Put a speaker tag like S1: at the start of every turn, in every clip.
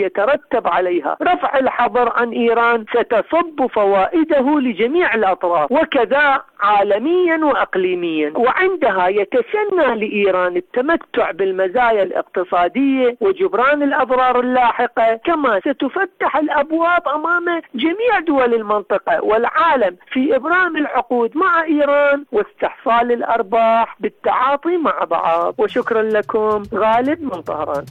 S1: يترتب عليها رفع الحظر عن إيران ستصب فوائده لجميع الأطراف، وكذا عالميا وأقليميا. وعندها يتسنى لإيران التمتع بالمزايا الاقتصادية وجبران الأضرار اللاحقة، كما ستفتح الأبواب أمام جميع دول المنطقة والعالم في إبرام العقود مع إيران واستحصال الأرباح بالتعاطي مع بعض. وشكرا لكم. غالب من طهران.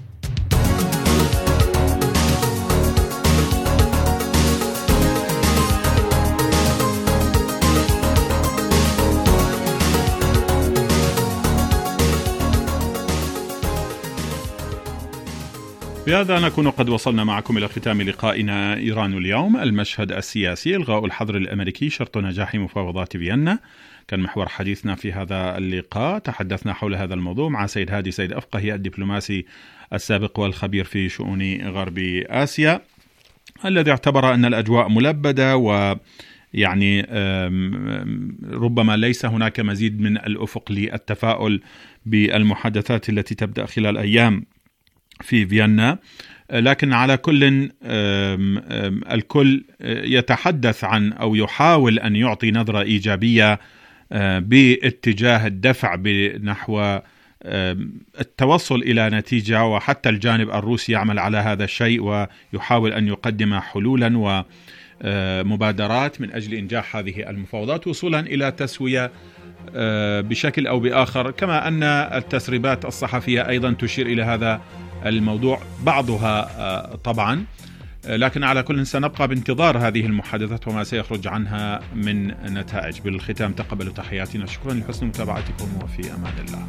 S2: بهذا نكون قد وصلنا معكم إلى ختام لقائنا إيران اليوم. المشهد السياسي، إلغاء الحظر الأمريكي شرط نجاح مفاوضات فيينا، كان محور حديثنا في هذا اللقاء. تحدثنا حول هذا الموضوع مع سيد هادي سيد أفقهي، الدبلوماسي السابق والخبير في شؤون غرب آسيا، الذي اعتبر أن الأجواء ملبدة ويعني ربما ليس هناك مزيد من الأفق للتفاؤل بالمحادثات التي تبدأ خلال أيام في فيينا. لكن على كل الكل يتحدث عن أو يحاول أن يعطي نظرة إيجابية باتجاه الدفع بنحو التوصل إلى نتيجة، وحتى الجانب الروسي يعمل على هذا الشيء ويحاول أن يقدم حلولا ومبادرات من أجل إنجاح هذه المفاوضات وصولا إلى تسوية بشكل أو بآخر، كما أن التسريبات الصحفية أيضا تشير إلى هذا الموضوع، بعضها طبعا. لكن على كل سنبقى بانتظار هذه المحادثات وما سيخرج عنها من نتائج. بالختام تقبلوا تحياتنا، شكرا لحسن متابعتكم وفي أمان الله.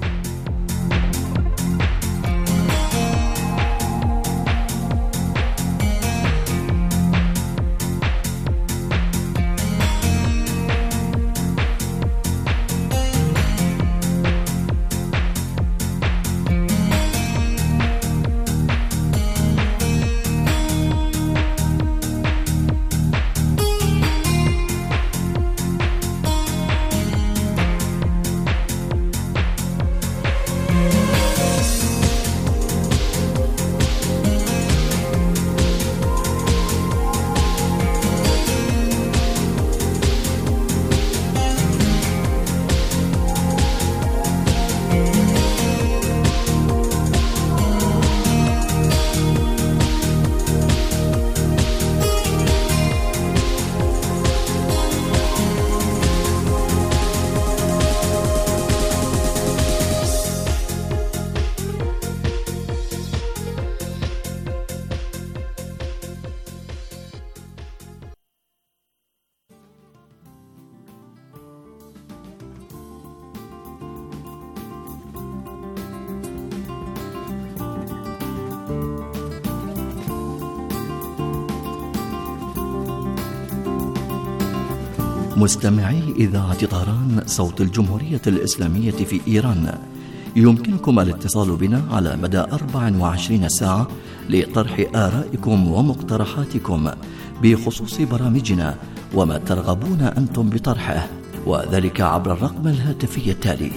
S3: مستمعي إذاعة طهران صوت الجمهورية الإسلامية في إيران، يمكنكم الاتصال بنا على مدى 24 ساعة لطرح آرائكم ومقترحاتكم بخصوص برامجنا وما ترغبون أنتم بطرحه، وذلك عبر الرقم الهاتفي التالي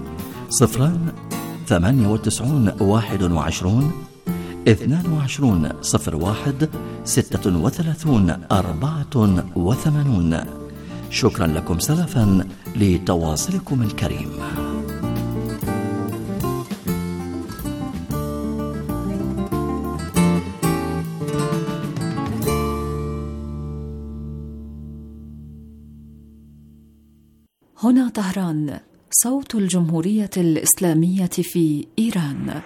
S3: 098 21 22 01 36 84. شكرا لكم سلفا لتواصلكم الكريم.
S4: هنا طهران صوت الجمهورية الإسلامية في إيران.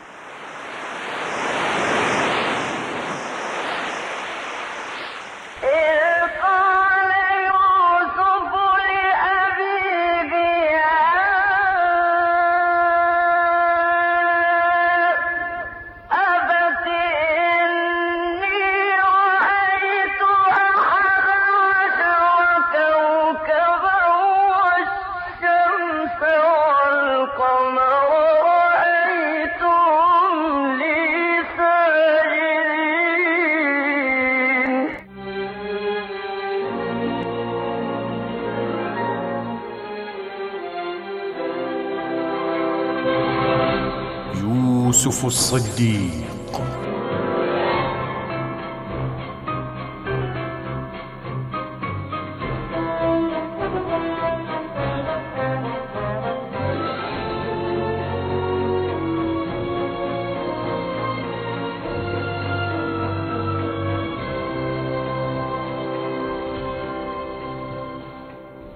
S5: يوسف الصديق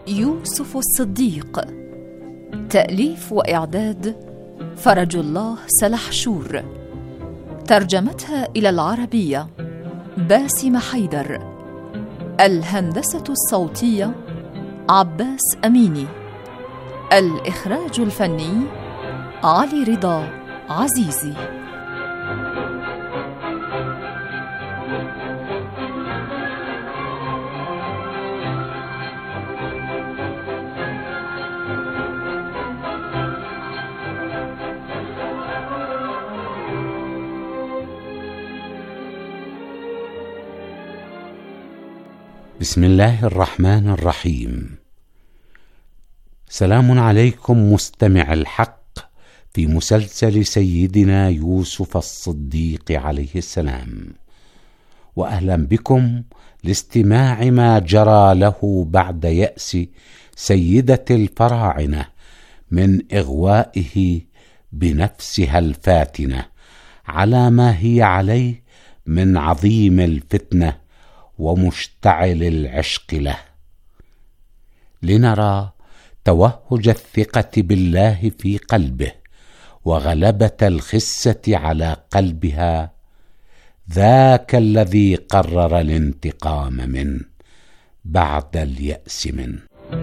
S4: يوسف الصديق. تأليف وإعداد فرج الله سلحشور. ترجمتها إلى العربية باسم حيدر. الهندسة الصوتية عباس أميني. الإخراج الفني علي رضا عزيزي.
S5: بسم الله الرحمن الرحيم. سلام عليكم مستمع الحق في مسلسل سيدنا يوسف الصديق عليه السلام، وأهلا بكم لاستماع ما جرى له بعد يأس سيدة الفراعنة من إغوائه بنفسها الفاتنة على ما هي عليه من عظيم الفتنة ومشتعل العشق له، لنرى توهج الثقة بالله في قلبه وغلبة الخسة على قلبها، ذاك الذي قرر الانتقام منه بعد اليأس منه.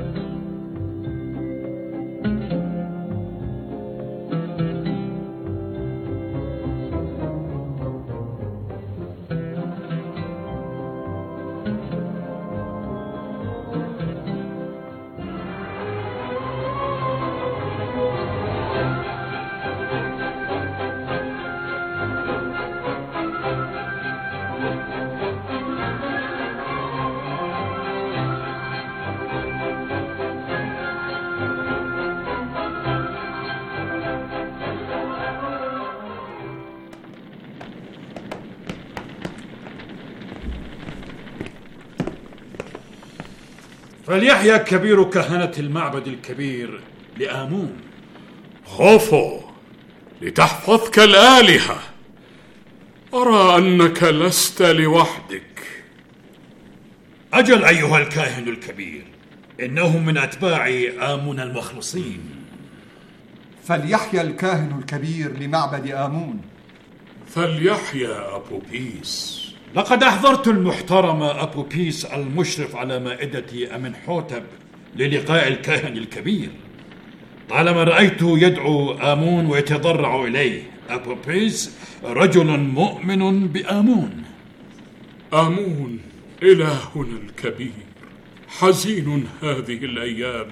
S6: فليحيى كبير كهنة المعبد الكبير لآمون. خوفو لتحفظك الآلهة، أرى أنك لست لوحدك.
S7: أجل أيها الكاهن الكبير، إنهم من أتباع آمون المخلصين.
S8: فليحيى الكاهن الكبير لمعبد آمون.
S6: فليحيى أبوبيس.
S7: لقد أحضرت المحترم أبوبيس المشرف على مائدة أمنحوتب للقاء الكاهن الكبير، طالما رأيته يدعو آمون ويتضرع إليه. أبوبيس رجل مؤمن بآمون.
S6: آمون إلهنا الكبير حزين هذه الأيام.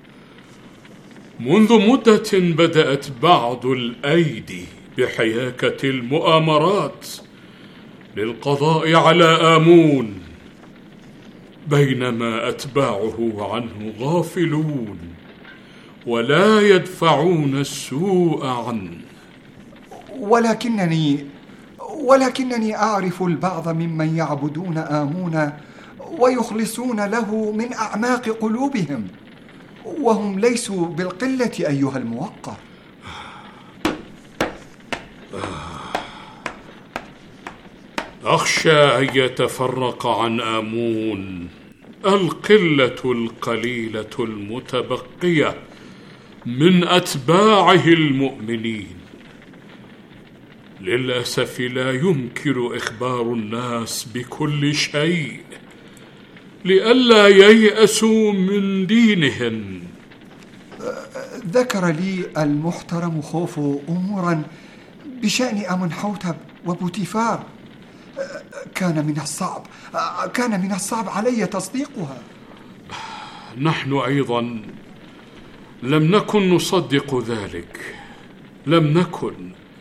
S6: منذ مدة بدأت بعض الأيدي بحياكة المؤامرات للقضاء على آمون، بينما أتباعه عنه غافلون ولا يدفعون السوء عنه.
S8: ولكنني أعرف البعض ممن يعبدون آمون ويخلصون له من أعماق قلوبهم، وهم ليسوا بالقلة أيها الموقر.
S6: أخشى أن يتفرق عن آمون القلة القليلة المتبقية من أتباعه المؤمنين. للأسف لا يمكن إخبار الناس بكل شيء لئلا ييأسوا من دينهم.
S8: ذكر لي المحترم خوفو أمورا بشأن أمنحوتب وبوتيفار، كان من الصعب علي تصديقها.
S6: نحن أيضا لم نكن نصدق ذلك، لم نكن،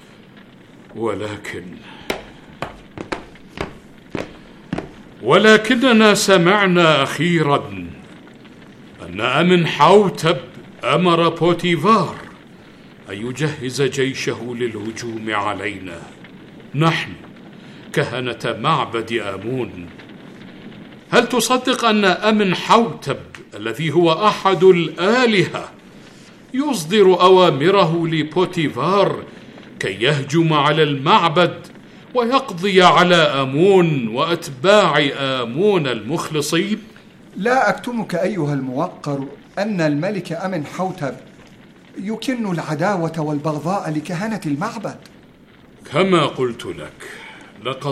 S6: ولكننا سمعنا أخيرا أن أمنحوتب أمر بوتيفار أن يجهز جيشه للهجوم علينا نحن كهنة معبد آمون. هل تصدق أن أمنحوتب الذي هو أحد الآلهة يصدر أوامره لبوتيفار كي يهجم على المعبد ويقضي على آمون وأتباع آمون المخلصين؟
S8: لا أكتمك أيها الموقر أن الملك أمنحوتب يكن العداوة والبغضاء لكهنة المعبد.
S6: كما قلت لك، لقد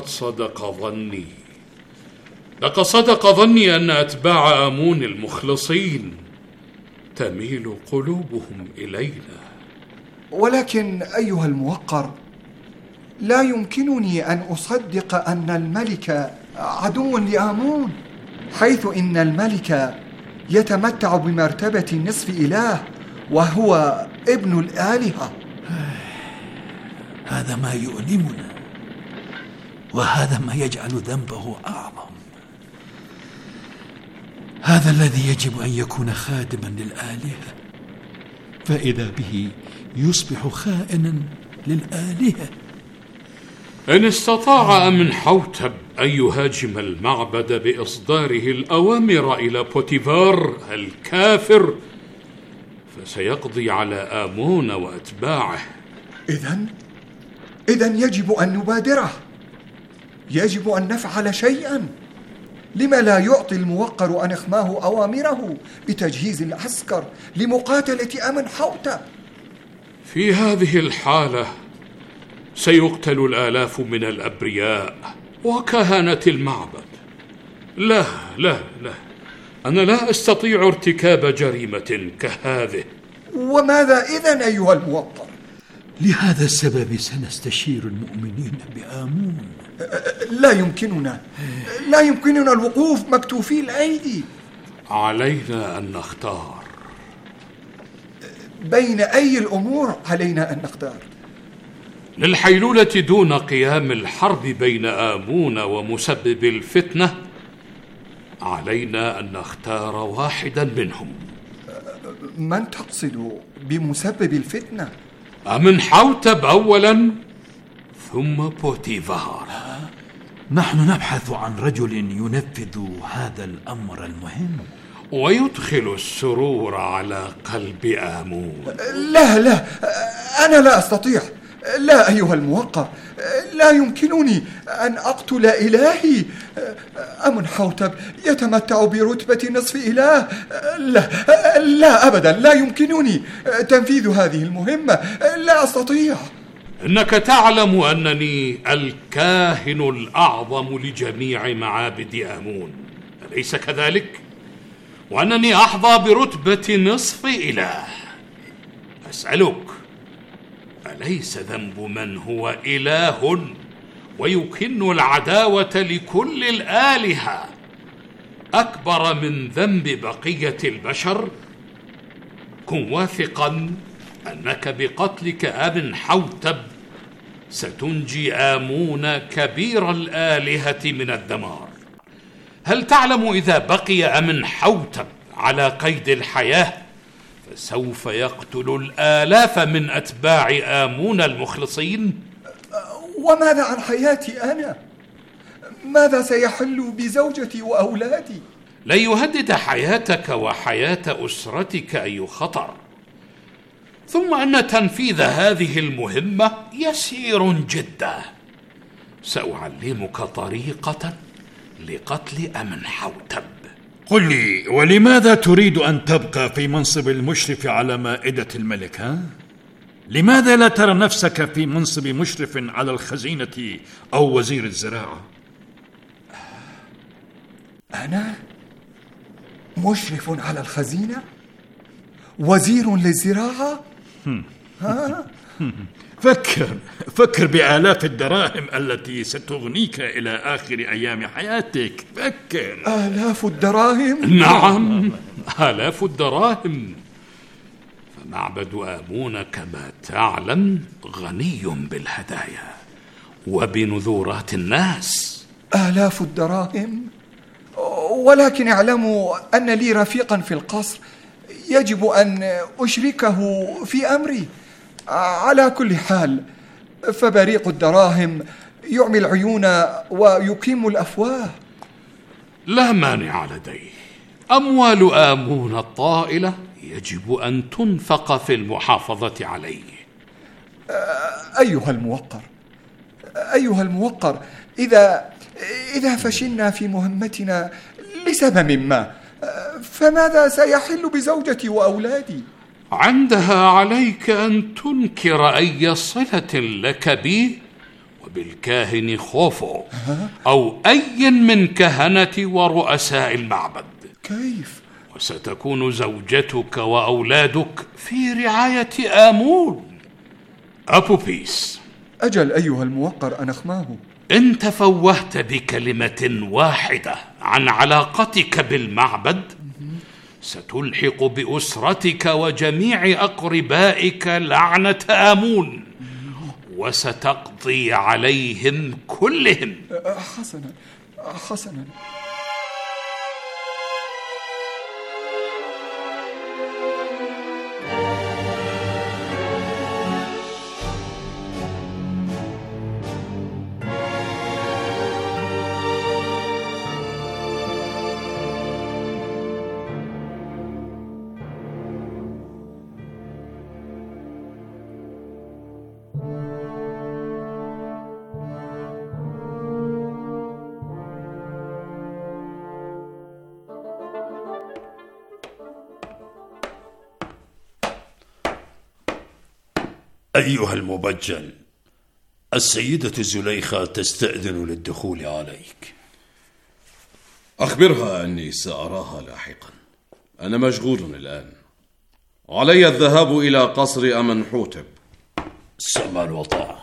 S6: صدق ظني أن أتباع آمون المخلصين تميل قلوبهم إلينا.
S8: ولكن أيها الموقر، لا يمكنني أن أصدق أن الملك عدو لآمون، حيث إن الملك يتمتع بمرتبة نصف إله وهو ابن الآلهة.
S9: هذا ما يؤلمنا، وهذا ما يجعل ذنبه أعظم. هذا الذي يجب أن يكون خادما للآلهة، فإذا به يصبح خائنا للآلهة.
S6: إن استطاع أمنحوتب أن يهاجم المعبد بإصداره الأوامر إلى بوتيفار الكافر، فسيقضي على آمون وأتباعه.
S8: إذن يجب أن نبادره، يجب أن نفعل شيئا. لما لا يعطي الموقر أنخماه أوامره بتجهيز العسكر لمقاتلة أمنحوتب؟
S6: في هذه الحالة سيقتل الآلاف من الأبرياء وكهنة المعبد. لا لا لا، أنا لا أستطيع ارتكاب جريمة كهذه.
S8: وماذا إذن أيها الموقر؟
S9: لهذا السبب سنستشير المؤمنين بآمون.
S8: لا يمكننا الوقوف مكتوفي الأيدي.
S6: علينا أن نختار.
S8: بين أي الأمور علينا أن نختار؟
S6: للحيلولة دون قيام الحرب بين آمون ومسبب الفتنة، علينا أن نختار واحدا منهم.
S8: من تقصد بمسبب الفتنة؟
S6: أمنحوتب أولا، ثم بوتيفار.
S9: نحن نبحث عن رجل ينفذ هذا الأمر المهم
S6: ويدخل السرور على قلب آمون.
S8: لا، أنا لا أستطيع. لا أيها الموقر، لا يمكنني أن أقتل إلهي. أمنحوتب يتمتع برتبة نصف إله. لا أبدا، لا يمكنني تنفيذ هذه المهمة. لا أستطيع.
S6: إنك تعلم أنني الكاهن الأعظم لجميع معابد آمون، أليس كذلك؟ وأنني أحظى برتبة نصف إله. أسألك، أليس ذنب من هو إله ويكن العداوة لكل الآلهة أكبر من ذنب بقية البشر؟ كن واثقا أنك بقتلك أمنحوتب ستنجي آمون كبير الآلهة من الدمار. هل تعلم إذا بقي أمنحوتب على قيد الحياة فسوف يقتل الآلاف من أتباع آمون المخلصين؟
S8: وماذا عن حياتي أنا؟ ماذا سيحل بزوجتي وأولادي؟
S6: لن يهدد حياتك وحياة أسرتك أي خطر. ثم أن تنفيذ هذه المهمة يسير جدا. سأعلمك طريقة لقتل أمنحوتب.
S7: قل لي، ولماذا تريد أن تبقى في منصب المشرف على مائدة الملك؟ ها؟ لماذا لا ترى نفسك في منصب مشرف على الخزينة أو وزير الزراعة؟
S8: أنا مشرف على الخزينة؟ وزير للزراعة؟
S7: فكر بآلاف الدراهم التي ستغنيك إلى آخر أيام حياتك. فكر.
S8: آلاف الدراهم؟
S6: نعم، آلاف الدراهم. فمعبد آمون كما تعلم غني بالهدايا وبنذورات الناس.
S8: آلاف الدراهم؟ ولكن اعلموا أن لي رفيقا في القصر يجب أن أشركه في أمري. على كل حال فبريق الدراهم يعمي العيون ويقيم الأفواه.
S6: لا مانع لديه. أموال آمون الطائلة يجب أن تنفق في المحافظة عليه.
S8: أيها الموقر، إذا فشلنا في مهمتنا لسبب ما، فماذا سيحل بزوجتي وأولادي؟
S6: عندها عليك أن تنكر أي صلة لك بي وبالكاهن خوفو أو أي من كهنة ورؤساء المعبد.
S8: كيف؟
S6: وستكون زوجتك وأولادك في رعاية آمون أبوبيس.
S8: أجل أيها الموقر أنخماه،
S6: إن تفوهت بكلمة واحدة عن علاقتك بالمعبد ستلحق بأسرتك وجميع أقربائك لعنة آمون وستقضي عليهم كلهم.
S8: حسنا.
S10: أيها المبجل، السيدة زليخة تستأذن للدخول عليك.
S11: أخبرها أني سأراها لاحقا، أنا مشغول الآن. علي الذهاب إلى قصر أمنحوتب.
S10: سمع الوطاعة.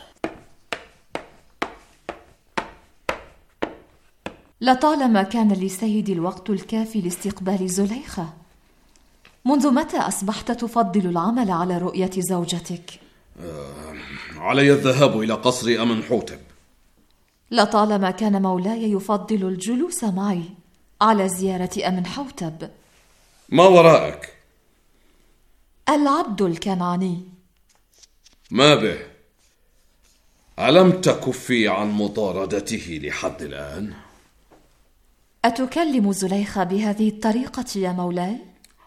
S4: لطالما كان لسيدي الوقت الكافي لاستقبال زليخة. منذ متى أصبحت تفضل العمل على رؤية زوجتك؟
S11: علي الذهاب إلى قصر أمنحوتب.
S4: لطالما كان مولاي يفضل الجلوس معي على زيارة أمنحوتب.
S11: ما وراءك؟
S4: العبد الكنعاني.
S11: ما به؟ ألم تكفي عن مطاردته لحد الآن؟
S4: أتكلم زليخة بهذه الطريقة يا مولاي؟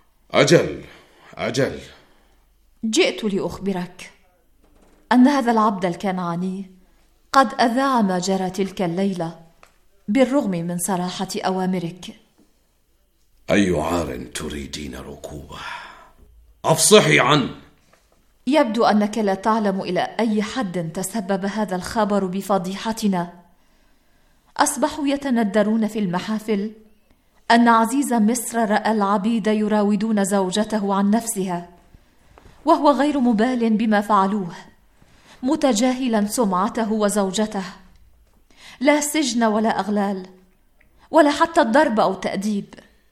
S11: أجل.
S4: جئت لأخبرك أن هذا العبد الكنعاني قد أذاع ما جرى تلك الليلة بالرغم من صراحة أوامرك.
S10: أي عار تريدين ركوبه؟
S11: أفصحي عنه.
S4: يبدو أنك لا تعلم إلى أي حد تسبب هذا الخبر بفضيحتنا. أصبحوا يتندرون في المحافل أن عزيز مصر رأى العبيد يراودون زوجته عن نفسها، وهو غير مبال بما فعلوه، متجاهلا سمعته وزوجته. لا سجن ولا أغلال ولا حتى الضرب أو تأديب.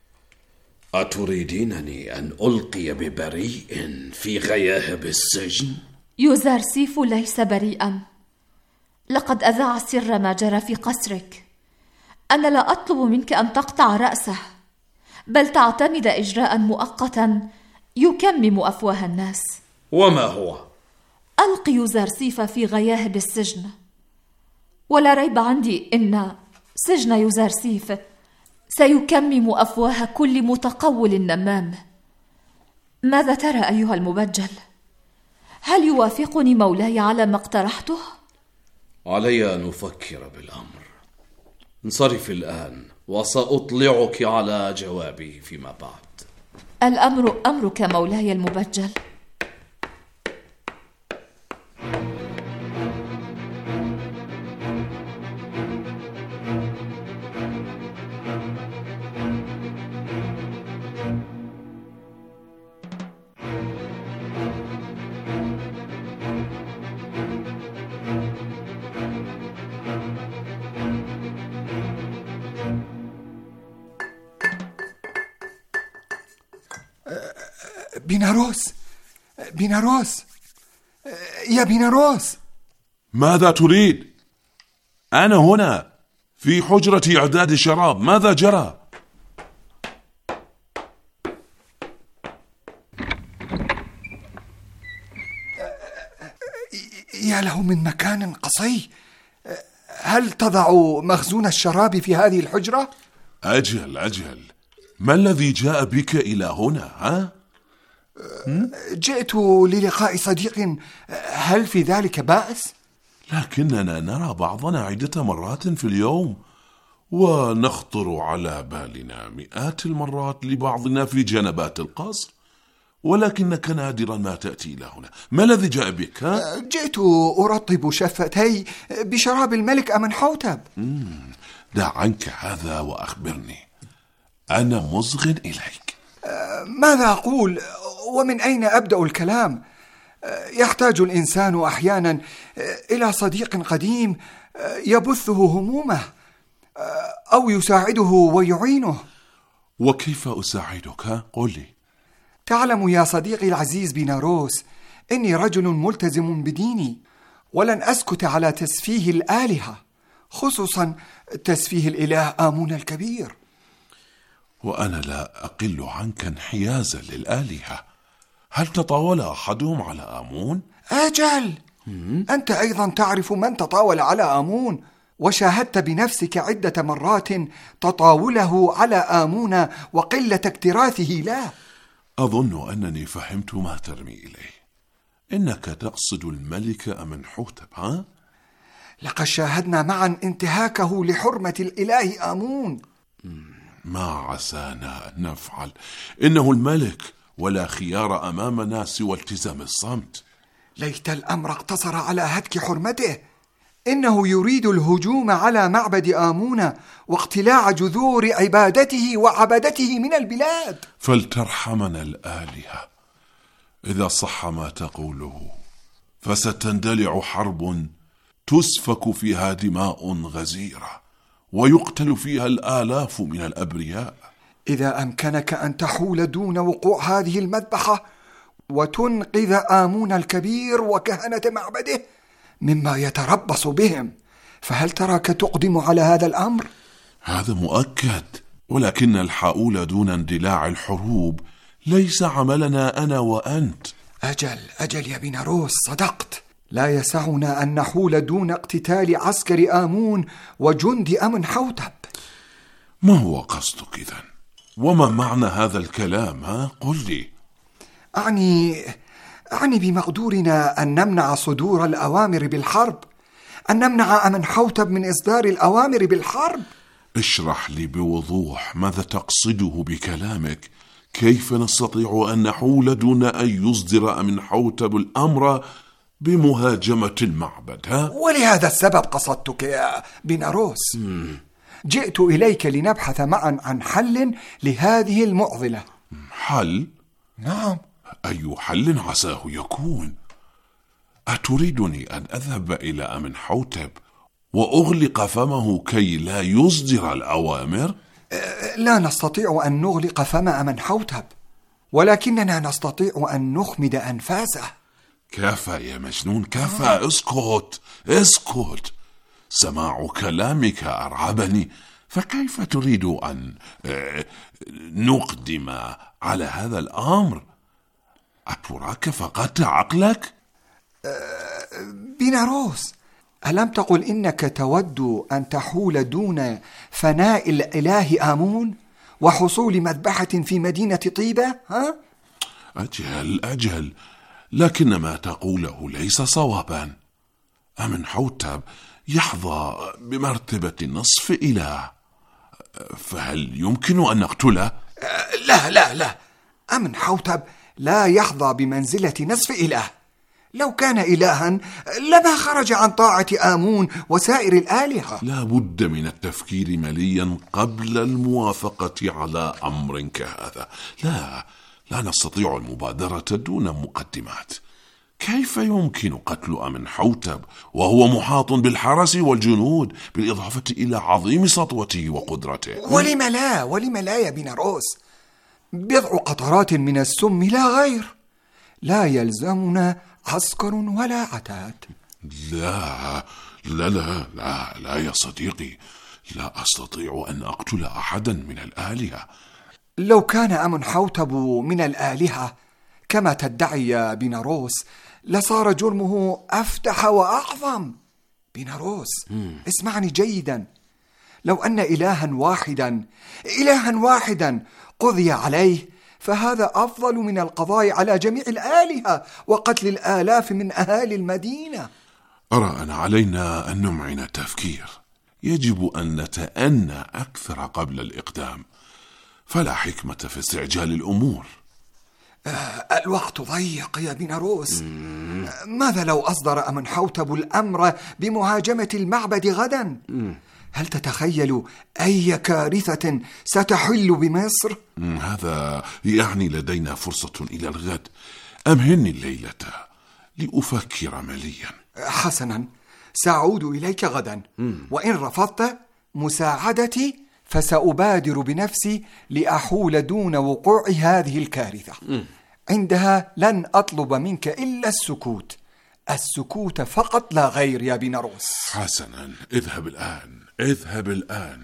S10: أتريدينني أن ألقي ببريء في غياهب السجن؟
S4: يوزارسيف ليس بريئا. لقد أذاع سر ما جرى في قصرك. أنا لا أطلب منك أن تقطع رأسه، بل تعتمد إجراء مؤقتا يكمم أفواه الناس.
S11: وما هو؟
S4: ألقي يوزارسيف في غياهب السجن، ولا ريب عندي إن سجن يوزارسيف سيكمم أفواه كل متقول نمام. ماذا ترى أيها المبجل؟ هل يوافقني مولاي على ما اقترحته؟
S11: علي أن أفكر بالأمر. انصرف الآن وسأطلعك على جوابي فيما بعد.
S4: الأمر أمرك مولاي المبجل.
S8: بيناروس يا بيناروس،
S12: ماذا تريد؟ أنا هنا في حجرة إعداد الشراب. ماذا جرى؟
S8: يا له من مكان قصي. هل تضع مخزون الشراب في هذه الحجرة؟
S12: أجل. ما الذي جاء بك إلى هنا؟ ها؟
S8: جئت للقاء صديق. هل في ذلك بأس؟
S12: لكننا نرى بعضنا عدة مرات في اليوم، ونخطر على بالنا مئات المرات لبعضنا في جنبات القصر، ولكنك نادرا ما تأتي إلى هنا. ما الذي جاء بك؟
S8: جئت أرطب شفتي بشراب الملك أمنحوتب.
S12: دع عنك هذا وأخبرني، أنا مصغ إليك.
S8: ماذا أقول ومن أين أبدأ الكلام؟ يحتاج الإنسان أحيانا إلى صديق قديم يبثه همومه أو يساعده ويعينه.
S12: وكيف أساعدك؟ قل لي.
S8: تعلم يا صديقي العزيز بيناروس، إني رجل ملتزم بديني، ولن أسكت على تسفيه الآلهة، خصوصا تسفيه الإله آمون الكبير.
S12: وأنا لا أقل عنك انحيازا للآلهة. هل تطاول أحدهم على آمون؟
S8: أجل، أنت أيضا تعرف من تطاول على آمون، وشاهدت بنفسك عدة مرات تطاوله على آمون وقلة اكتراثه له.
S12: أظن أنني فهمت ما ترمي إليه. إنك تقصد الملك أمنحوتب، ها؟
S8: لقد شاهدنا معا انتهاكه لحرمة الإله آمون.
S12: ما عسانا أن نفعل؟ إنه الملك، ولا خيار أمامنا سوى التزام الصمت.
S8: ليت الأمر اقتصر على هتك حرمته. إنه يريد الهجوم على معبد آمون واقتلاع جذور عبادته وعبدته من البلاد.
S12: فلترحمنا الآلهة. إذا صح ما تقوله فستندلع حرب تسفك فيها دماء غزيرة ويقتل فيها الآلاف من الأبرياء.
S8: إذا أمكنك أن تحول دون وقوع هذه المذبحة وتنقذ آمون الكبير وكهنة معبده مما يتربص بهم، فهل تراك تقدم على هذا الأمر؟
S12: هذا مؤكد، ولكن الحاول دون اندلاع الحروب ليس عملنا أنا وأنت.
S8: أجل يا بيناروس، صدقت. لا يسعنا أن نحول دون اقتتال عسكر آمون وجند أمنحوتب.
S12: ما هو قصدك إذن؟ وما معنى هذا الكلام؟ ها؟ قل لي.
S8: أعني بمقدورنا أن نمنع صدور الأوامر بالحرب، أن نمنع أمنحوتب من إصدار الأوامر بالحرب.
S12: اشرح لي بوضوح ماذا تقصده بكلامك. كيف نستطيع أن نحول دون أن يصدر أمنحوتب الأمر بمهاجمة المعبد؟ ها؟
S8: ولهذا السبب قصدتك يا بيناروس. جئت إليك لنبحث معا عن حل لهذه المعضلة.
S12: حل؟
S8: نعم.
S12: أي حل عساه يكون؟ أتريدني أن أذهب إلى أمنحوتب وأغلق فمه كي لا يصدر الأوامر؟
S8: لا نستطيع أن نغلق فم أمنحوتب، ولكننا نستطيع أن نخمد أنفاسه.
S12: كفى يا مجنون، كفى. اسكت. سماع كلامك أرعبني. فكيف تريد أن نقدم على هذا الأمر؟ أتراك فقدت عقلك؟
S8: بيناروس، ألم تقل إنك تود أن تحول دون فناء الإله آمون وحصول مذبحة في مدينة طيبة؟ ها؟
S12: أجل، لكن ما تقوله ليس صوابا. أمنحوتب يحظى بمرتبة نصف إله، فهل يمكن أن نقتله؟
S8: لا، أمنحوتب لا يحظى بمنزلة نصف إله. لو كان إلها لما خرج عن طاعة آمون وسائر الآلهة.
S12: لا بد من التفكير مليا قبل الموافقة على أمر كهذا. لا نستطيع المبادرة دون مقدمات. كيف يمكن قتل أمنحوتب وهو محاط بالحرس والجنود، بالإضافة إلى عظيم سطوته وقدرته؟
S8: ولم لا يا بيناروس؟ بضع قطرات من السم لا غير. لا يلزمنا عسكر ولا عتاد.
S12: لا يا صديقي، لا أستطيع أن أقتل أحدا من الآلهة.
S8: لو كان أمنحوتب من الآلهة كما تدعي يا بيناروس لصار جرمه أفتح وأعظم. بيناروس، اسمعني جيدا. لو أن إلها واحدا قضي عليه فهذا أفضل من القضاء على جميع الآلهة وقتل الآلاف من أهالي المدينة.
S12: أرى أن علينا أن نمعن التفكير. يجب أن نتأنى أكثر قبل الإقدام، فلا حكمة في استعجال الأمور.
S8: الوقت ضيق يا بيناروس. ماذا لو أصدر أمنحوتب الأمر بمهاجمة المعبد غدا؟ هل تتخيل أي كارثة ستحل بمصر؟
S12: هذا يعني لدينا فرصة إلى الغد. أمهلني الليلة لأفكر مليا.
S8: حسنا، سأعود إليك غدا، وإن رفضت مساعدتي فسأبادر بنفسي لأحول دون وقوع هذه الكارثة. عندها لن أطلب منك إلا السكوت، السكوت فقط لا غير يا بيناروس.
S12: حسنا، اذهب الآن، اذهب الآن.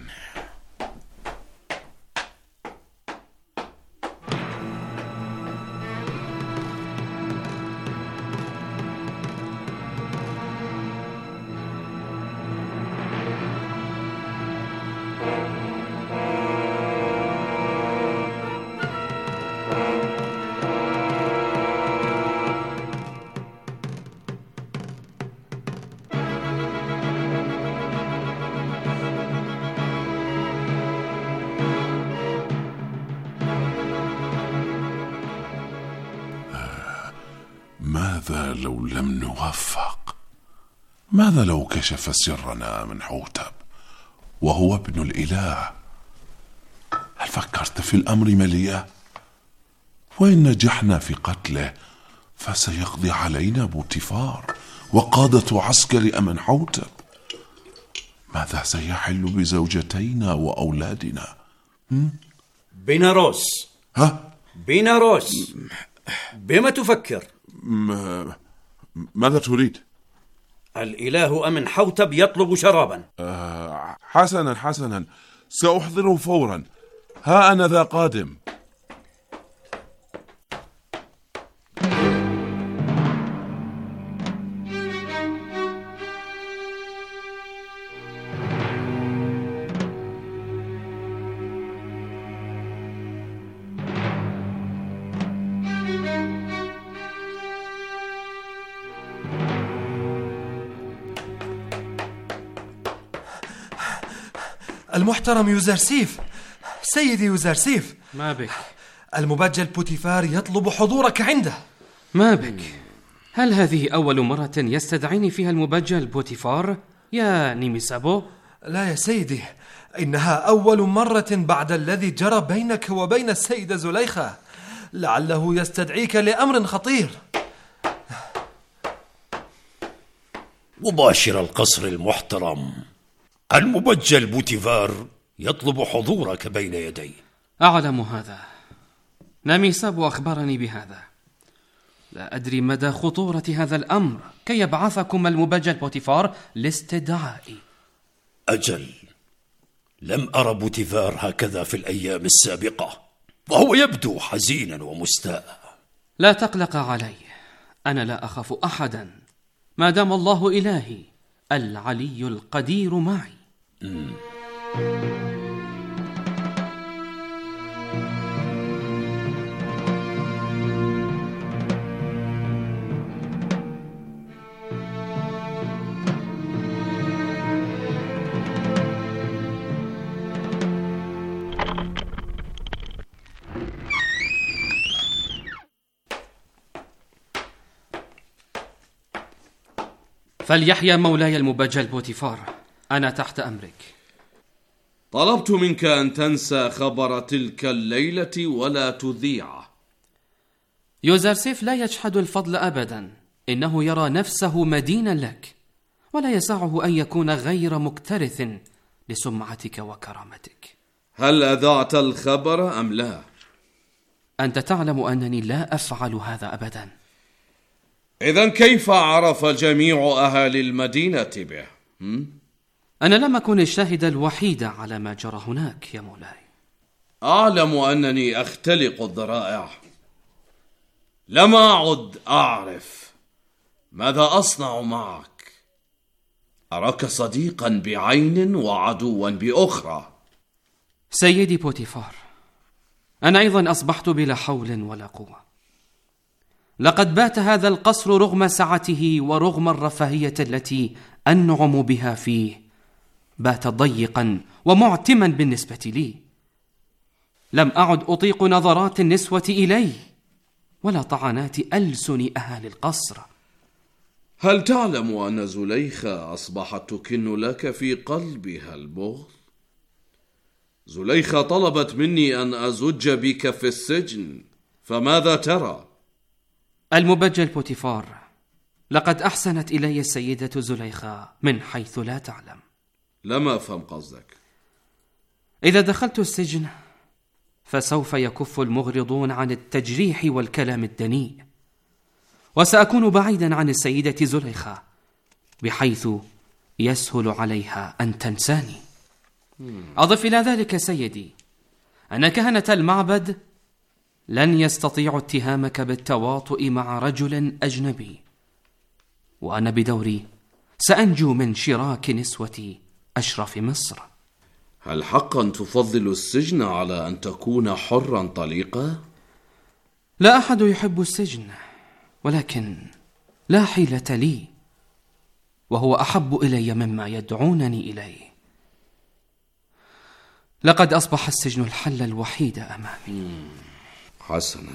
S12: ماذا لو لم نوفق؟ ماذا لو كشف سرنا أمنحوتب وهو ابن الإله؟ هل فكرت في الأمر مليا؟ وإن نجحنا في قتله فسيقضي علينا بوتيفار وقادة عسكر أمنحوتب. ماذا سيحل بزوجتينا وأولادنا؟
S13: بيناروس، بيناروس، بما تفكر؟
S12: ماذا تريد؟
S13: الإله أمنحوتب يطلب شرابا.
S12: حسنا حسنا، سأحضره فورا. ها أنا ذا قادم.
S14: المحترم يوزرسيف، سيدي يوزرسيف،
S15: ما بك؟
S14: المبجل بوتيفار يطلب حضورك عنده.
S15: ما بك؟ هل هذه أول مرة يستدعيني فيها المبجل بوتيفار يا نيميسابو؟
S14: لا يا سيدي، إنها أول مرة بعد الذي جرى بينك وبين السيدة زليخة. لعله يستدعيك لأمر خطير.
S16: مباشر القصر المحترم، المبجل بوتيفار يطلب حضورك بين يديه.
S15: أعلم هذا، نيميسابو أخبرني بهذا. لا أدري مدى خطورة هذا الأمر كي يبعثكم المبجل بوتيفار لاستدعائي.
S16: أجل، لم أرى بوتيفار هكذا في الأيام السابقة، وهو يبدو حزينا ومستاء.
S15: لا تقلق علي، أنا لا أخاف أحدا ما دام الله إلهي العلي القدير معي. فليحيى مولاي المبجل بوتيفار، أنا تحت أمرك.
S11: طلبت منك أن تنسى خبر تلك الليلة ولا تذيعه.
S15: يوزرسيف لا يجحد الفضل أبدا، إنه يرى نفسه مدينا لك، ولا يسعه أن يكون غير مكترث لسمعتك وكرامتك.
S11: هل أذعت الخبر أم لا؟
S15: أنت تعلم أنني لا أفعل هذا أبدا.
S11: إذن كيف عرف جميع أهالي المدينة به؟
S15: أنا لم أكن الشاهد الوحيد على ما جرى هناك يا مولاي.
S11: أعلم أنني أختلق الذرائع، لم أعد أعرف ماذا أصنع معك. أراك صديقا بعين وعدوا بأخرى.
S15: سيدي بوتيفار، أنا أيضا أصبحت بلا حول ولا قوة. لقد بات هذا القصر رغم سعته ورغم الرفاهية التي أنعم بها فيه بات ضيقا ومعتما بالنسبة لي. لم أعد أطيق نظرات النسوة إلي ولا طعنات ألسن أهل القصر.
S11: هل تعلم أن زليخة أصبحت تكن لك في قلبها البغض؟ زليخة طلبت مني أن أزج بك في السجن، فماذا ترى؟
S15: المبجل بوتيفار، لقد أحسنت إلي السيدة زليخة من حيث لا تعلم.
S11: لم أفهم قصدك.
S15: إذا دخلت السجن فسوف يكف المغرضون عن التجريح والكلام الدنيء، وسأكون بعيدا عن السيدة زليخة بحيث يسهل عليها أن تنساني. أضف إلى ذلك سيدي أن كهنة المعبد لن يستطيعوا اتهامك بالتواطؤ مع رجل أجنبي، وأنا بدوري سأنجو من شراك نسوة أشرف مصر.
S11: هل حقا تفضل السجن على أن تكون حرا طليقا؟
S15: لا أحد يحب السجن، ولكن لا حيلة لي، وهو أحب إلي مما يدعونني إليه. لقد أصبح السجن الحل الوحيد أمامي.
S11: حسنا.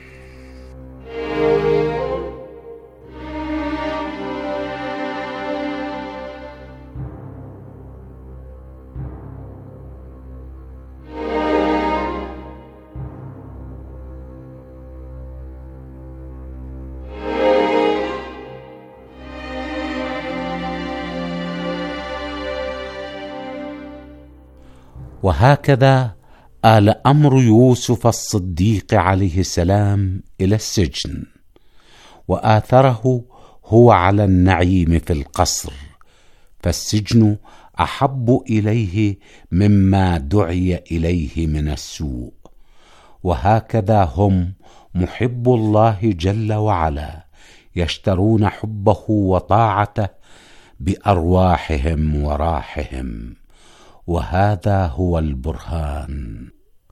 S5: وهكذا آل أمر يوسف الصديق عليه السلام إلى السجن، وآثره هو على النعيم في القصر، فالسجن أحب إليه مما دعي إليه من السوء. وهكذا هم محب الله جل وعلا يشترون حبه وطاعته بأرواحهم وراحهم، وهذا هو البرهان.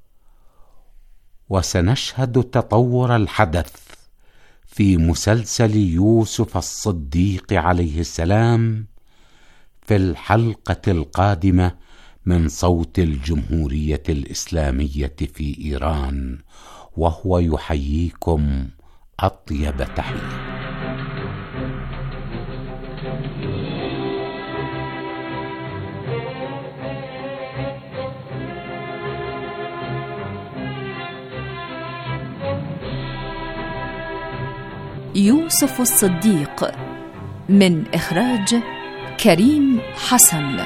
S5: وسنشهد تطور الحدث في مسلسل يوسف الصديق عليه السلام في الحلقة القادمة من صوت الجمهورية الإسلامية في إيران، وهو يحييكم أطيب تحية.
S4: يوسف الصديق، من إخراج كريم حسن.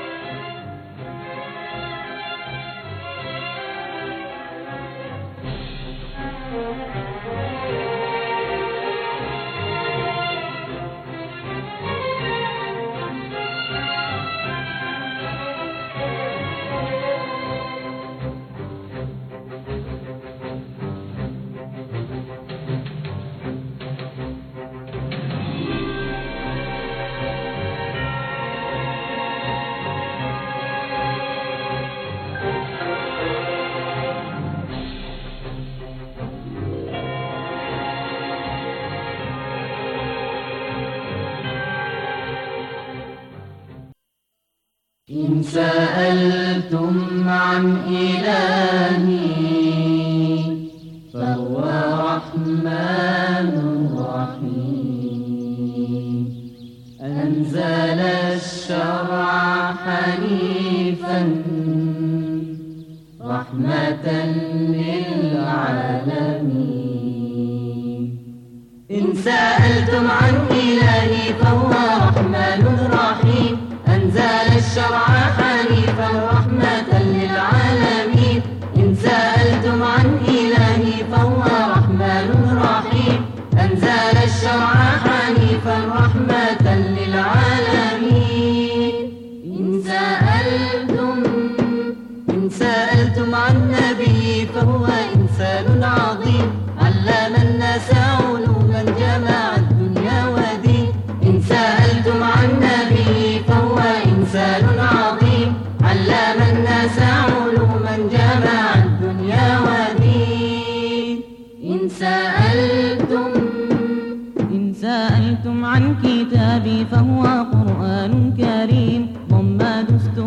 S17: إن سألتم عن إلهي فهو رحمن رحيم، أنزل الشرع حنيفا رحمة للعالمين. إن سألتم عن إلهي فهو رحمن رحيم، أنزل الشرع حنيفا رحمة للعالمين. إن سألتم عن إلهي فهو رحمن رحيم، أنزل الشرع حنيفا رحمة للعالمين. إن سألتم عن نبي فهو إنسان عظيم، علم الناس علوما جمع الدنيا ودين. إن سألتم عن نبي فهو إنسان عظيم، علم الناس علوما جمع الدنيا ودين. إن سألتم عن كتابي فهو قرآن كريم، ضم دستور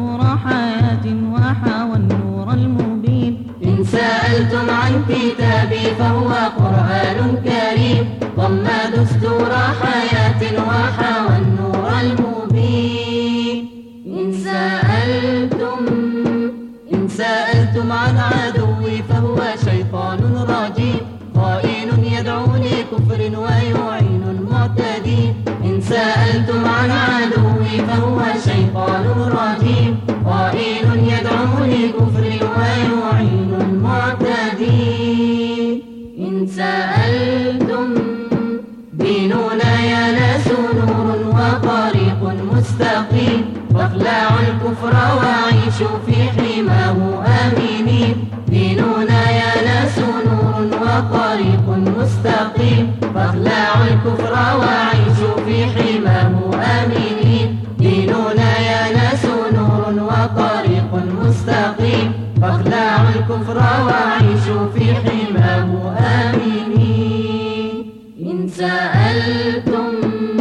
S17: سألتم عن عدوي فهو شيطان رجيم خائن يدعو لكفر ويعين المعتدين إن سألتم عن عدوي فهو شيطان رجيم خائن يدعو لكفر ويعين المعتدين إن سألتم ديننا يا ناس نور وطريق مستقيم فاخلعوا الكفر وعيشوا في حماه آمنين ديننا يا ناس نور وطريق مستقيم فاخلعوا الكفر وعيشوا في حماه آمنين ديننا يا ناس نور وطريق مستقيم فاخلعوا الكفر وعيشوا في حماه آمنين إن سألتم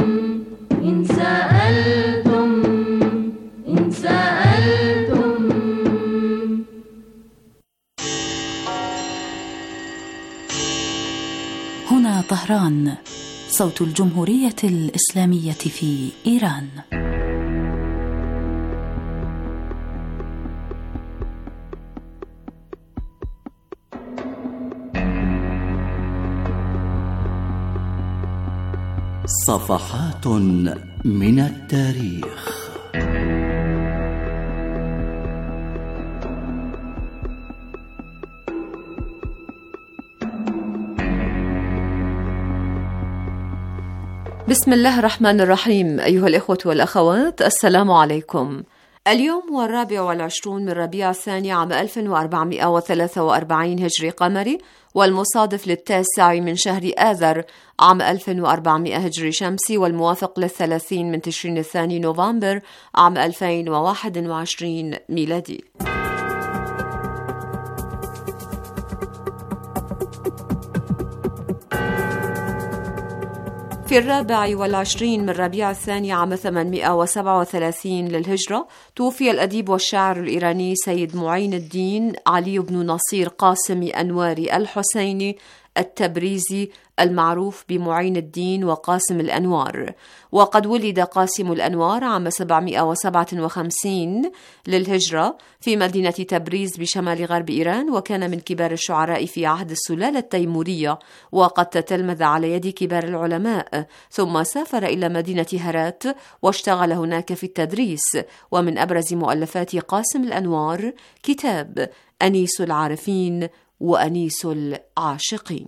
S18: هنا طهران صوت الجمهورية الإسلامية في إيران.
S3: صفحات من التاريخ.
S19: بسم الله الرحمن الرحيم. أيها الإخوة والأخوات، السلام عليكم. اليوم هو 24 من ربيع الثاني عام 1443 هجري قمري، والمصادف ل9 من شهر آذر عام 1400 هجري شمسي، والموافق ل30 من تشرين الثاني نوفمبر عام 2021 ميلادي. في 24 من ربيع الثاني عام 837 للهجرة توفي الأديب والشاعر الإيراني سيد معين الدين علي بن نصير قاسم أنواري الحسيني التبريزي المعروف بمعين الدين وقاسم الأنوار. وقد ولد قاسم الأنوار عام 757 للهجرة في مدينة تبريز بشمال غرب إيران، وكان من كبار الشعراء في عهد السلالة التيمورية، وقد تتلمذ على يد كبار العلماء، ثم سافر إلى مدينة هرات واشتغل هناك في التدريس. ومن أبرز مؤلفات قاسم الأنوار كتاب أنيس العارفين وأنيس العاشقين.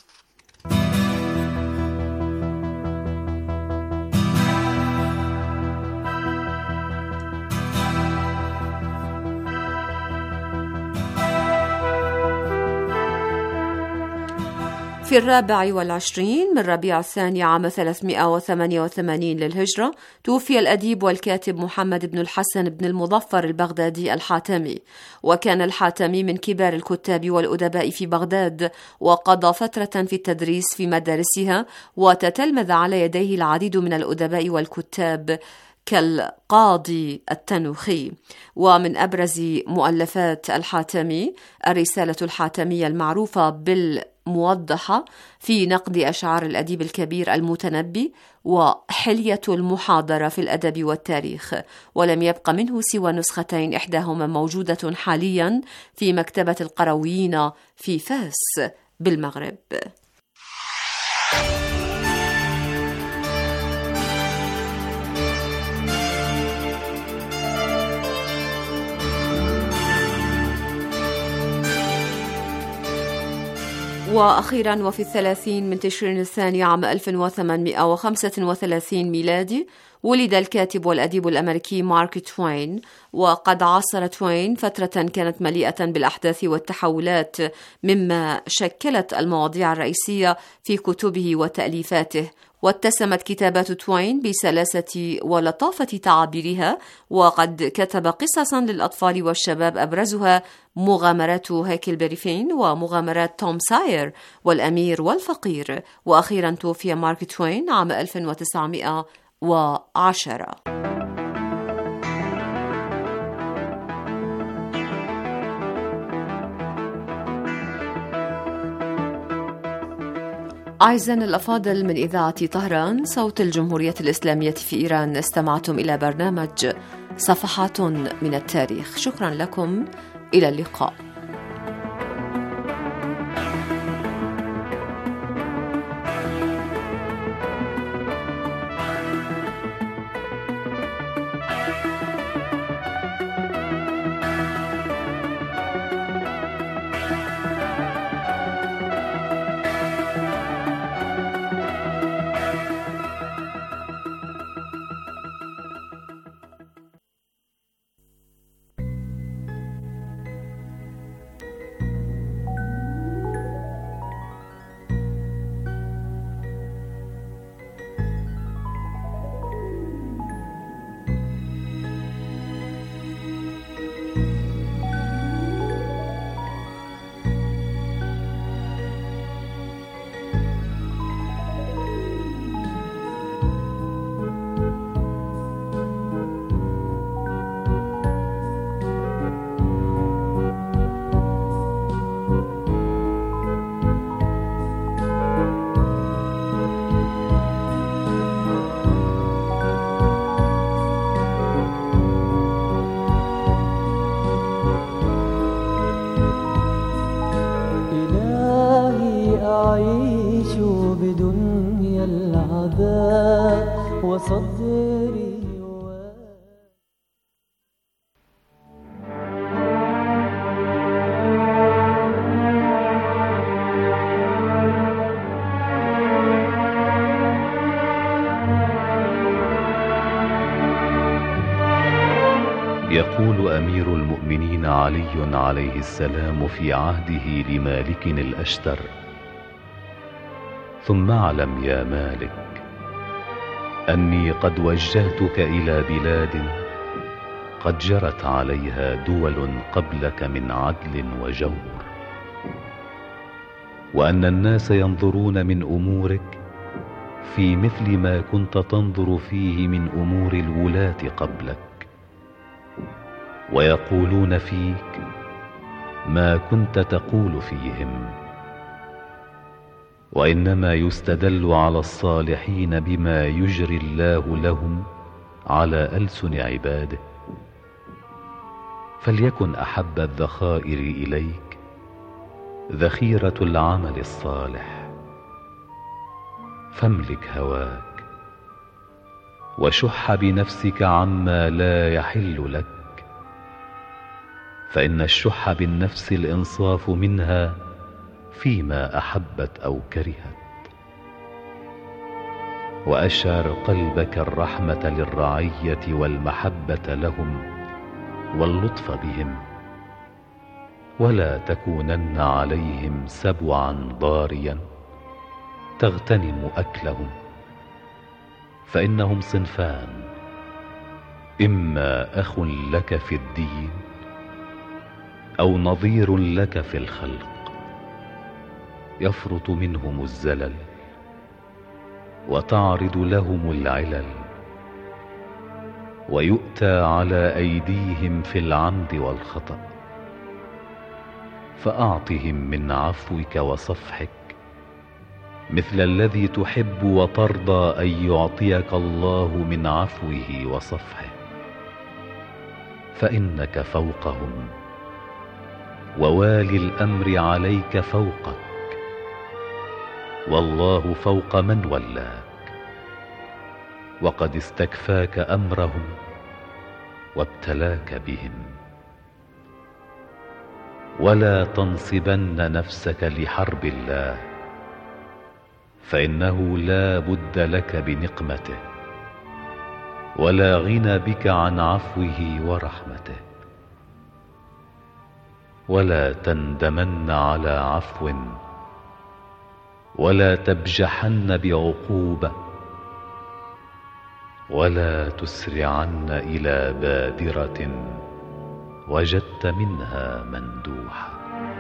S19: في 24 من ربيع الثاني عام 388 للهجرة توفي الأديب والكاتب محمد بن الحسن بن المظفر البغدادي الحاتمي، وكان الحاتمي من كبار الكتاب والأدباء في بغداد، وقضى فترة في التدريس في مدارسها، وتتلمذ على يديه العديد من الأدباء والكتاب كالقاضي التنوخي. ومن أبرز مؤلفات الحاتمي الرسالة الحاتمية المعروفة بالموضحة في نقد أشعار الأديب الكبير المتنبي، وحلية المحاضرة في الأدب والتاريخ، ولم يبق منه سوى نسختين، إحداهما موجودة حاليا في مكتبة القرويين في فاس بالمغرب. وأخيرا وفي 30 من تشرين الثاني عام 1835 ميلادي ولد الكاتب والأديب الأمريكي مارك توين. وقد عاصر توين فترة كانت مليئة بالأحداث والتحولات، مما شكلت المواضيع الرئيسية في كتبه وتأليفاته. واتسمت كتابات توين بسلاسة ولطافة تعابيرها، وقد كتب قصصا للأطفال والشباب أبرزها مغامرات هيكلبري فين ومغامرات توم ساير والأمير والفقير. وأخيرا توفي مارك توين عام 1910. أعزائنا الأفاضل، من إذاعة طهران صوت الجمهورية الإسلامية في إيران، استمعتم إلى برنامج صفحات من التاريخ. شكرا لكم، إلى اللقاء.
S20: وصدري.
S21: يقول أمير المؤمنين علي عليه السلام في عهده لمالك الأشتر: ثم اعلم يا مالك أني قد وجهتك إلى بلاد قد جرت عليها دول قبلك من عدل وجور، وأن الناس ينظرون من أمورك في مثل ما كنت تنظر فيه من أمور الولاة قبلك، ويقولون فيك ما كنت تقول فيهم. وإنما يستدل على الصالحين بما يجري الله لهم على ألسن عباده. فليكن أحب الذخائر إليك ذخيرة العمل الصالح، فاملك هواك وشح بنفسك عما لا يحل لك، فإن الشح بالنفس الإنصاف منها فيما أحبت أو كرهت. وأشعر قلبك الرحمة للرعية والمحبة لهم واللطف بهم، ولا تكونن عليهم سبعا ضاريا تغتنم أكلهم، فإنهم صنفان: إما أخ لك في الدين أو نظير لك في الخلق، يفرط منهم الزلل وتعرض لهم العلل، ويؤتى على أيديهم في العمد والخطأ. فأعطهم من عفوك وصفحك مثل الذي تحب وترضى أن يعطيك الله من عفوه وصفحه، فإنك فوقهم، ووالي الأمر عليك فوقك، والله فوق من ولاك، وقد استكفاك أمرهم وابتلاك بهم. ولا تنصبن نفسك لحرب الله، فإنه لا بد لك بنقمته، ولا غنى بك عن عفوه ورحمته. ولا تندمن على عفو، ولا تبجحن بعقوبة، ولا تسرعن إلى بادرة وجدت منها مندوحة.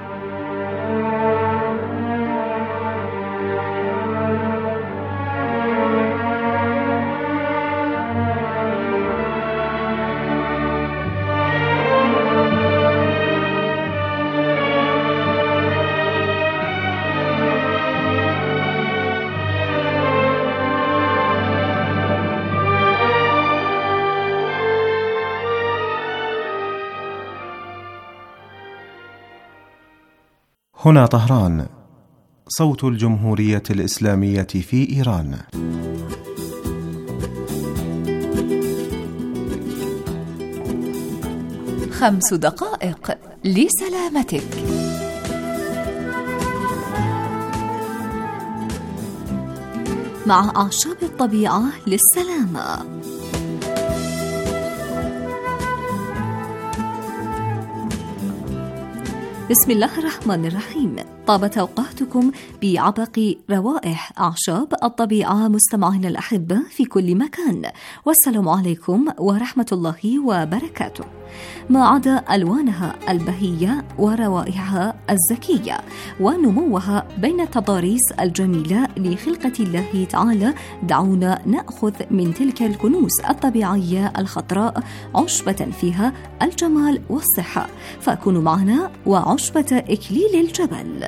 S22: هنا طهران، صوت الجمهورية الإسلامية في إيران.
S4: خمس دقائق لسلامتك. مع أعشاب الطبيعة للسلامة. بسم الله الرحمن الرحيم. طابت أوقاتكم بعبق روائح أعشاب الطبيعة مستمعينا الأحبة في كل مكان، والسلام عليكم ورحمة الله وبركاته. ما عدا ألوانها البهية وروائحها الزكية ونموها بين التضاريس الجميلة لخلقة الله تعالى، دعونا نأخذ من تلك الكنوز الطبيعية الخضراء عشبة فيها الجمال والصحة، فكونوا معنا وعشبة إكليل الجبل.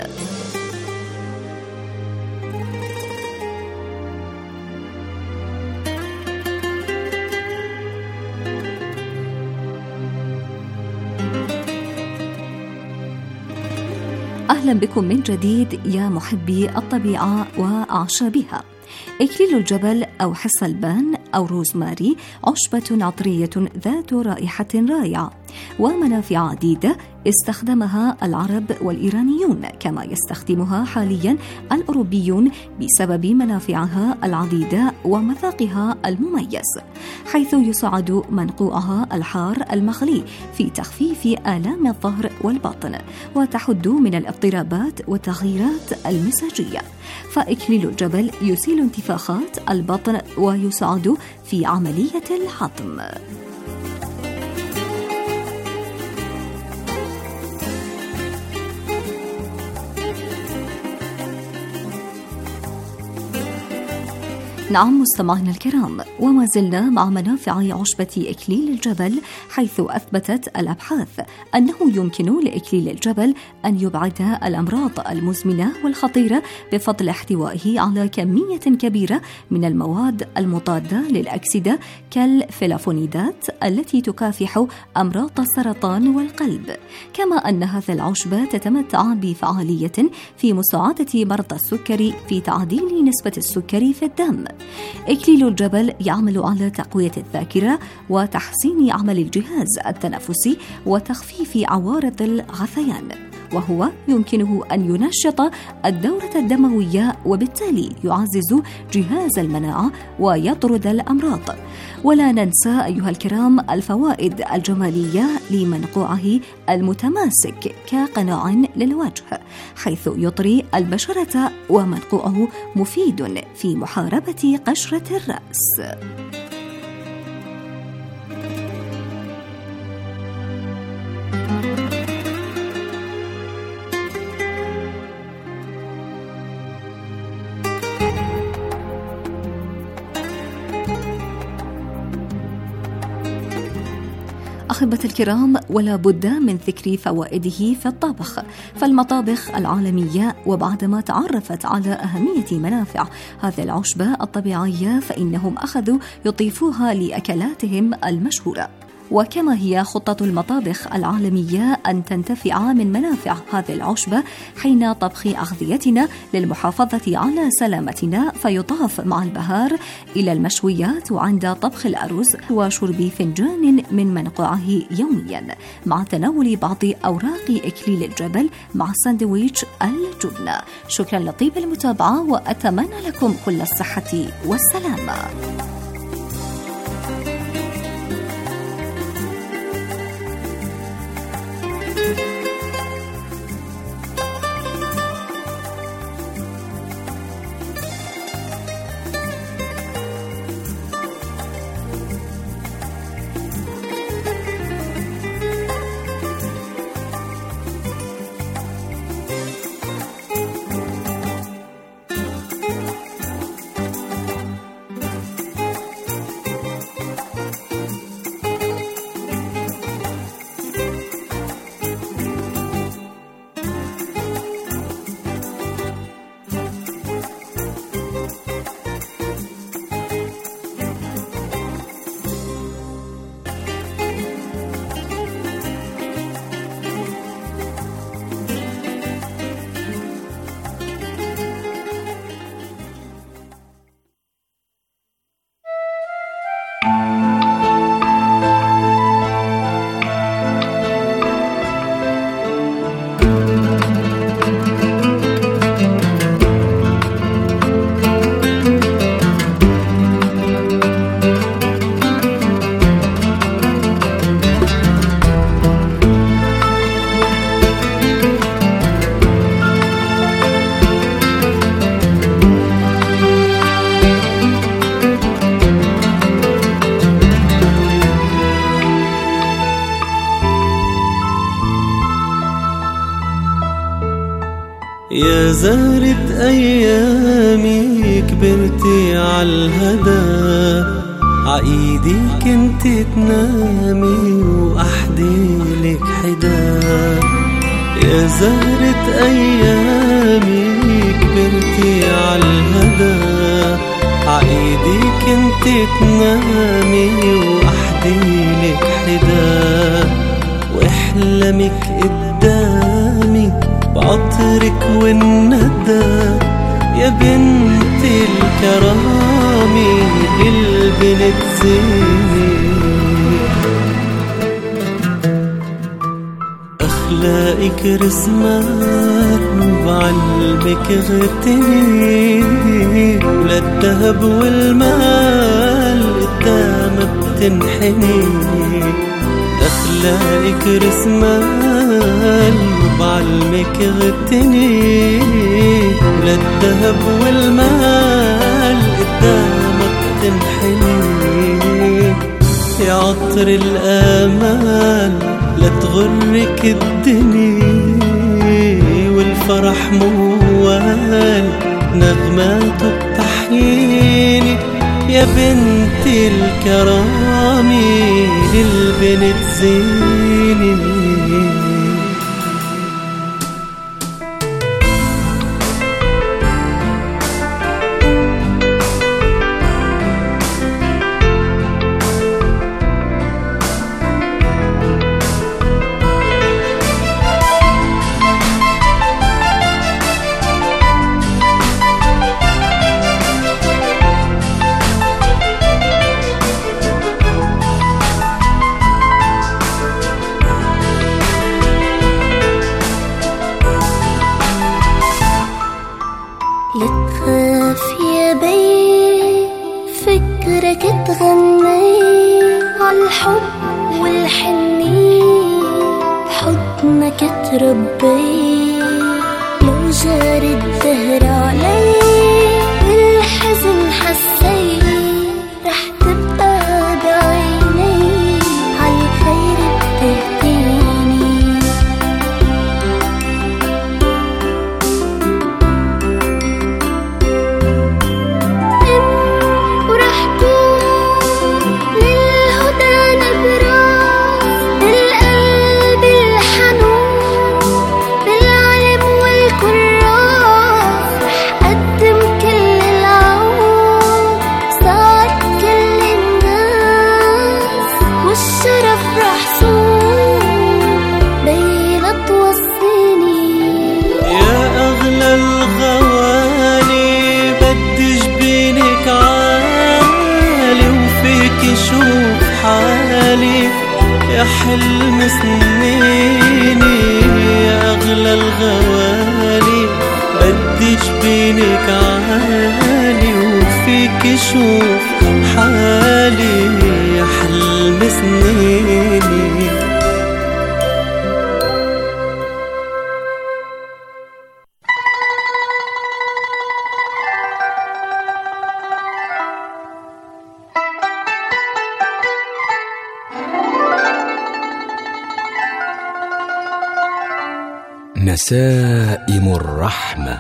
S4: أهلا بكم من جديد يا محبي الطبيعة وأعشابها. إكليل الجبل أو حصى البان
S1: أو روزماري عشبة عطرية ذات رائحة رائعة، ومنافع عديدة استخدمها العرب والإيرانيون كما يستخدمها حاليا الأوروبيون بسبب منافعها العديدة ومذاقها المميز، حيث يساعد منقوعها الحار المغلي في تخفيف آلام الظهر والبطن وتحد من الاضطرابات والتغييرات المزاجية. فإكليل الجبل يزيل انتفاخات البطن ويساعد في عملية الهضم. نعم مستمعينا الكرام، وما زلنا مع منافع عشبة إكليل الجبل، حيث أثبتت الأبحاث أنه يمكن لإكليل الجبل أن يبعد الأمراض المزمنة والخطيرة بفضل احتوائه على كمية كبيرة من المواد المضادة للأكسدة كالفلافونيدات التي تكافح أمراض السرطان والقلب، كما أن هذا العشبة تتمتع بفعالية في مساعدة مرضى السكري في تعديل نسبة السكري في الدم. إكليل الجبل يعمل على تقوية الذاكرة وتحسين عمل الجهاز التنفسي وتخفيف عوارض الغثيان، وهو يمكنه أن ينشط الدورة الدموية وبالتالي يعزز جهاز المناعة ويطرد الأمراض. ولا ننسى أيها الكرام الفوائد الجمالية لمنقوعه المتماسك كقناع للوجه، حيث يطري البشرة، ومنقوعه مفيد في محاربة قشرة الرأس. أحبة الكرام، ولا بد من ذكر فوائده في الطبخ، فالمطابخ العالمية وبعدما تعرفت على أهمية منافع هذه العشبة الطبيعية فإنهم أخذوا يضيفوها لأكلاتهم المشهورة. وكما هي خطة المطابخ العالمية أن تنتفع من منافع هذه العشبة حين طبخ أغذيتنا للمحافظة على سلامتنا، فيضاف مع البهار إلى المشويات وعند طبخ الأرز، وشرب فنجان من منقوعه يوميا مع تناول بعض أوراق إكليل الجبل مع ساندويتش الجبنة. شكرا لطيب المتابعة، وأتمنى لكم كل الصحة والسلامة.
S20: يا زهرة أيامي كبرتي عالهدى، عايدي كنت تنامي وأحديلك حدا. يا زهرة أيامي كبرتي عالهدى، عايدي كنت تنامي وأحديلك حدا. واحلمك قدامي بعطرك والندى، يا بنت الكرام البنت زيني. أخلاقك رسمات وبعلمك غتني، وللذهب والمال قدام بتنحني. أخلاقك رسمال وبعلمك غتني، وللذهب والمال قدام بتنحني. يا عطر الآمال لا تغرك الدنيا، والفرح موال نغماته بتحييني. يا بنت الكرامي البنت زيني.
S17: ربي لو جار الدهر علي بالحزن حسي رح تبقى بعيني عالخير بتهديني. ورح كون للهدى نبراس بالقلب الحنون
S20: يا حلم سنيني. يا أغلى الغوالي بدي جبينك عالي وفيك شوف حالي. يا حلم سنيني.
S2: نسائم الرحمة.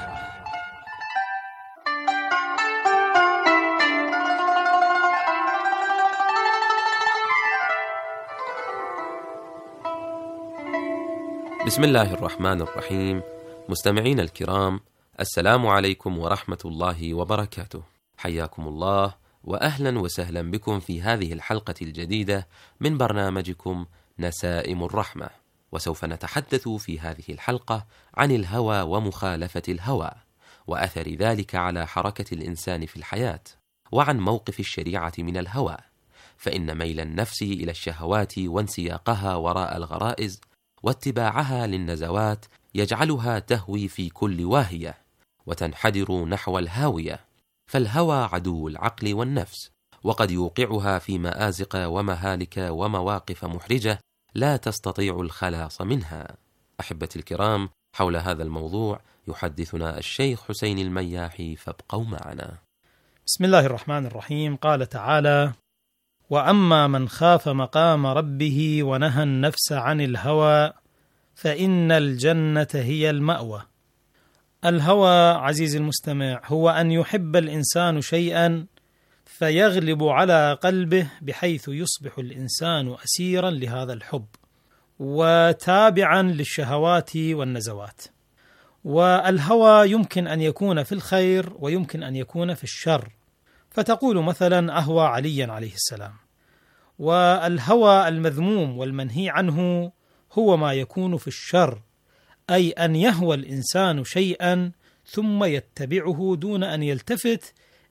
S9: بسم الله الرحمن الرحيم. مستمعين الكرام، السلام عليكم ورحمة الله وبركاته. حياكم الله وأهلا وسهلا بكم في هذه الحلقة الجديدة من برنامجكم نسائم الرحمة. وسوف نتحدث في هذه الحلقة عن الهوى ومخالفة الهوى، وأثر ذلك على حركة الإنسان في الحياة، وعن موقف الشريعة من الهوى. فإن ميل النفس إلى الشهوات وانسياقها وراء الغرائز واتباعها للنزوات يجعلها تهوي في كل واهية وتنحدر نحو الهاوية. فالهوى عدو العقل والنفس، وقد يوقعها في مآزق ومهالك ومواقف محرجة لا تستطيع الخلاص منها. أحبتي الكرام، حول هذا الموضوع يحدثنا الشيخ حسين المياحي، فابقوا معنا.
S23: بسم الله الرحمن الرحيم. قال تعالى: وأما من خاف مقام ربه ونهى النفس عن الهوى فإن الجنة هي المأوى. الهوى عزيزي المستمع هو أن يحب الإنسان شيئا فيغلب على قلبه بحيث يصبح الإنسان أسيرا لهذا الحب وتابعا للشهوات والنزوات. والهوى يمكن أن يكون في الخير ويمكن أن يكون في الشر، فتقول مثلا أهوى عليا عليه السلام. والهوى المذموم والمنهي عنه هو ما يكون في الشر، أي أن يهوى الإنسان شيئا ثم يتبعه دون أن يلتفت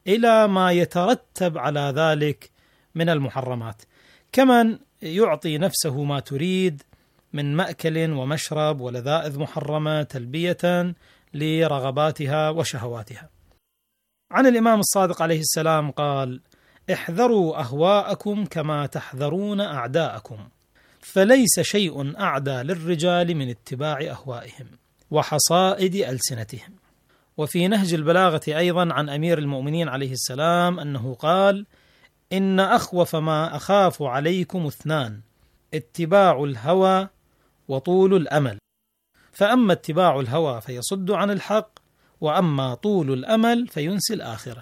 S23: إلى ما يترتب على ذلك من المحرمات، كمن يعطي نفسه ما تريد من مأكل ومشرب ولذائذ محرمة تلبية لرغباتها وشهواتها. عن الإمام الصادق عليه السلام قال: احذروا أهواءكم كما تحذرون أعداءكم، فليس شيء أعدى للرجال من اتباع أهوائهم وحصائد ألسنتهم. وفي نهج البلاغة أيضا عن أمير المؤمنين عليه السلام أنه قال: إن أخوف ما أخاف عليكم 2: اتباع الهوى وطول الأمل. فأما اتباع الهوى فيصد عن الحق، وأما طول الأمل فينسي الآخرة.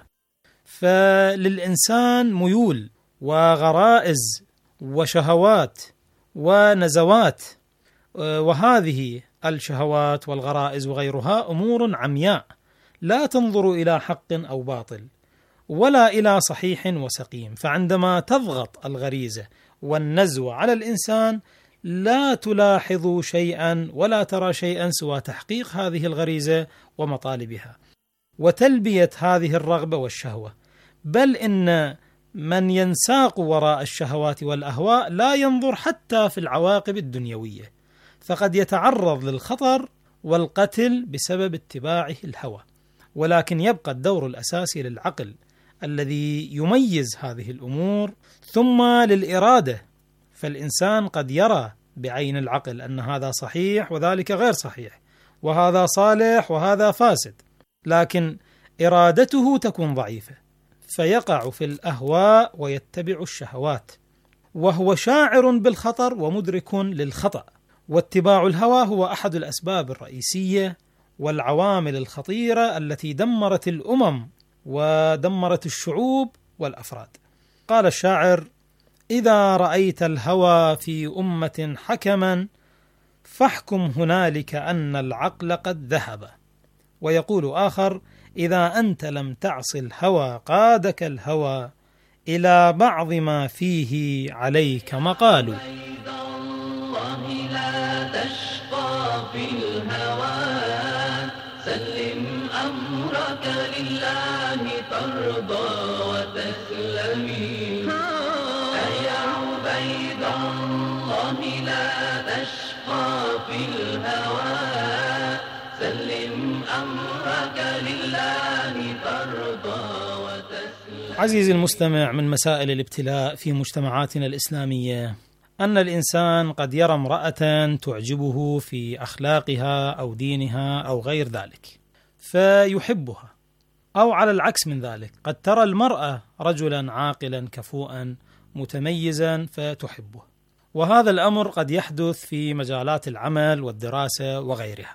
S23: فللإنسان ميول وغرائز وشهوات ونزوات، وهذه الشهوات والغرائز وغيرها أمور عمياء لا تنظر إلى حق أو باطل ولا إلى صحيح وسقيم. فعندما تضغط الغريزة والنزوة على الإنسان لا تلاحظ شيئا ولا ترى شيئا سوى تحقيق هذه الغريزة ومطالبها وتلبية هذه الرغبة والشهوة. بل إن من ينساق وراء الشهوات والأهواء لا ينظر حتى في العواقب الدنيوية، فقد يتعرض للخطر والقتل بسبب اتباعه الهوى. ولكن يبقى الدور الأساسي للعقل الذي يميز هذه الأمور، ثم للإرادة. فالإنسان قد يرى بعين العقل أن هذا صحيح وذلك غير صحيح، وهذا صالح وهذا فاسد، لكن إرادته تكون ضعيفة فيقع في الأهواء ويتبع الشهوات، وهو شاعر بالخطر ومدرك للخطأ. واتباع الهوى هو أحد الأسباب الرئيسية والعوامل الخطيرة التي دمرت الأمم ودمرت الشعوب والأفراد. قال الشاعر: إذا رأيت الهوى في أمة حكما فاحكم هنالك أن العقل قد ذهب. ويقول آخر: إذا أنت لم تعص الهوى قادك الهوى إلى بعض ما فيه عليك مقال.
S20: سلم أمرك لله ترضى وتسلمي، يا عبيد الله لا تشقى في الهوى، سلم أمرك لله ترضى وتسلمي.
S23: عزيزي المستمع، من مسائل الابتلاء في مجتمعاتنا الإسلامية أن الإنسان قد يرى امرأة تعجبه في أخلاقها أو دينها أو غير ذلك فيحبها، أو على العكس من ذلك قد ترى المرأة رجلا عاقلا كفؤا متميزا فتحبه. وهذا الأمر قد يحدث في مجالات العمل والدراسة وغيرها.